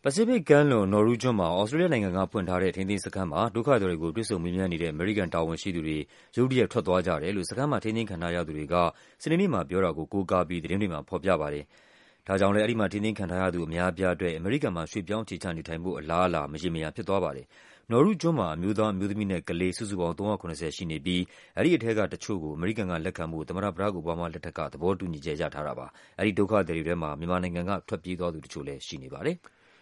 ပစိဖိတ်ကမ်းလွန် နော်ရူးကျွန်းမှာ သြစတြေးလျနိုင်ငံကဖွင့်ထားတဲ့ ထိန်းသိမ်းရေးစခန်းမှာ ဒုက္ခသည်တွေကို တွေ့ဆုံမေးမြန်းနေတဲ့ အမေရိကန်တာဝန်ရှိသူတွေ ရုတ်တရက် ထွက်သွားကြတယ်လို့ စခန်းမှာ ထိန်းသိမ်းခံထားရသူတွေက စနေနေ့မှာပြောတာကို ကိုးကားပြီး သတင်းတွေမှာ ဖော်ပြပါတယ်။ ဒါကြောင့်လည်း အဲဒီမှာ ထိန်းသိမ်းခံထားရသူ အများအပြားအတွက် အမေရိကန်မှာ ရွှေ့ပြောင်းအခြေချနေထိုင်ဖို့ အလားအလာ မရေမရာဖြစ်သွားပါတယ်။ နော်ရူးကျွန်းမှာ အမျိုးသား၊ အမျိုးသမီးနဲ့ ကလေး စုစုပေါင်း ၃၇၀ ရှိနေပြီး အဲဒီထဲကတချို့ကို အမေရိကန်ကလက်ခံဖို့ သမ္မတ ဘရာ့ခ် အိုဘားမားလက်ထက်က သဘောတူညီချက် ရထားတာပါ။ အဲဒီဒုက္ခသည်တွေထဲမှာ မြန်မာနိုင်ငံက ထွက်ပြေးသွားသူတချို့လည်း ရှိနေပါတယ်။